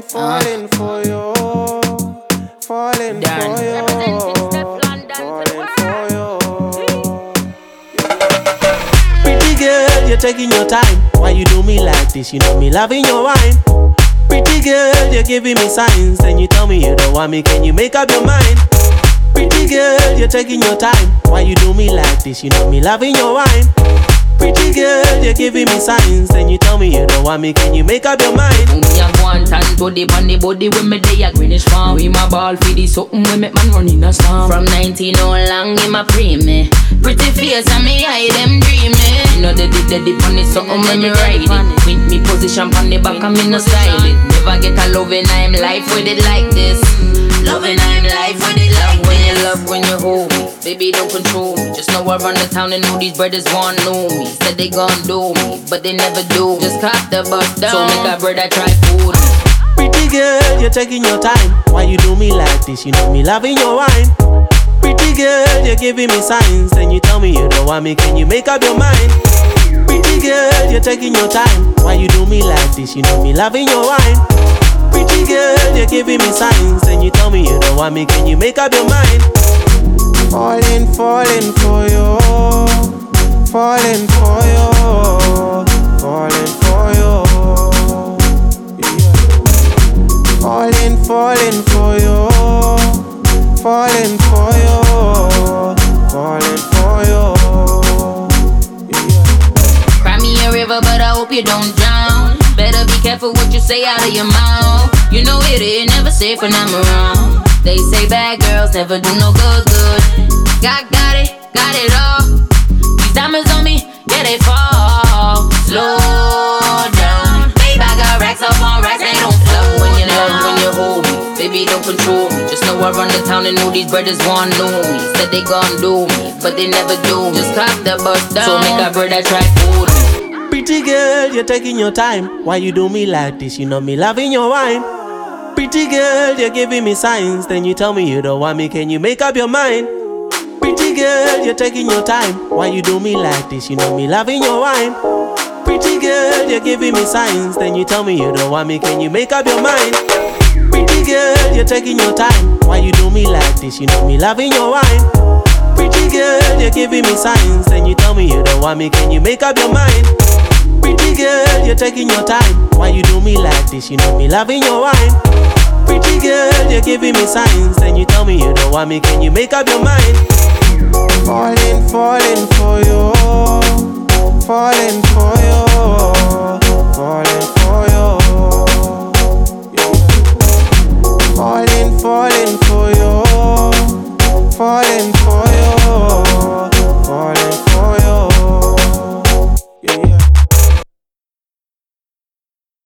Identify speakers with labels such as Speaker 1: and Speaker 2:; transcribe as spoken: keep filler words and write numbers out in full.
Speaker 1: falling for you, falling
Speaker 2: Done.
Speaker 1: for you, falling for you. Pretty girl, you're taking your time. Why you do me like this? You know me loving your wine. Pretty girl, you're giving me signs. Then you tell me you don't want me. Can you make up your mind? Pretty girl, you're taking your time. Why you do me like this? You know me loving your wine. Pretty girl, you're giving me signs. Then you tell me you don't want me. Can you make up your mind?
Speaker 2: Me a go and tan to the body body when me day a greenish farm. We my ball for the something when make man run in a storm. From nineteen all long in my pre-me. Pretty face and me eye them dreaming. You know they did the dip on it something when me ride it. With me position on the back and me no style it. Never get a loving I'm life with it like this. Loving I'm life with it like when you love when you hold me. Baby don't control me. Just know I run the town and know these brothers want know me. Said they gon' do me, but they never do. Just cop the bus down. So make a brother try food.
Speaker 1: Pretty girl, you're taking your time. Why you do me like this? You know me loving your wine. Pretty girl, you're giving me signs. Then you tell me you don't want me. Can you make up your mind? Pretty girl, you're taking your time. Why you do me like this? You know me loving your wine. Pretty girl, you're giving me signs. Then you tell me you don't want me. Can you make up your mind? Falling, falling for you, falling for you, falling for you. Yeah. Falling, falling for you, falling for you, falling for you. Yeah.
Speaker 2: Cry me a river, but I hope you don't drown. Better be careful what you say out of your mouth. You know it ain't never safe when I'm around. They say bad girls never do no good, good. Got, got it, got it all. These diamonds on me, yeah they fall. Slow down. Babe, I got racks up on racks, they don't flow. When you love, when you hold me, baby don't control me. Just know I run the town and know these brothers want know me. Said they gon' do me, but they never do. Just cop the bus down. So make a brother try food me.
Speaker 1: Pretty girl, you're taking your time. Why you do me like this? You know me loving your wine. Pretty girl, you're giving me signs. Then you tell me you don't want me. Can you make up your mind? Pretty girl, you're taking your time. Why you do me like this? You know me loving your wine. Pretty girl, you're giving me signs. Then you tell me you don't want me. Can you make up your mind? Pretty girl, you're taking your time. Why you do me like this? You know me loving your wine. Pretty girl, you're giving me signs. Then you tell me you don't want me. Can you make up your mind? Pretty girl, you're taking your time. Why you do me like this? You know me loving your wine. Pretty girl, you're giving me signs. Then you tell me you don't want me. Can you make up your mind? Falling, falling for you, falling for you, falling for you. Yeah. Falling, falling